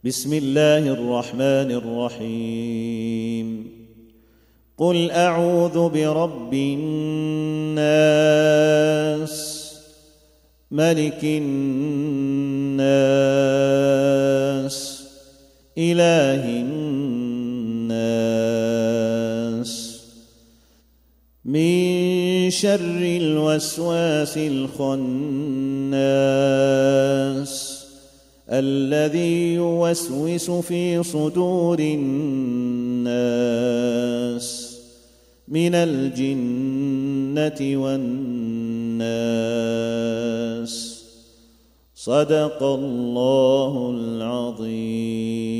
بسم الله الرحمن الرحيم قل أعوذ برب الناس ملك الناس إله الناس من شر الوسواس الخناس الذي يوسوس في صدور الناس من الجنة والناس. صدق الله العظيم.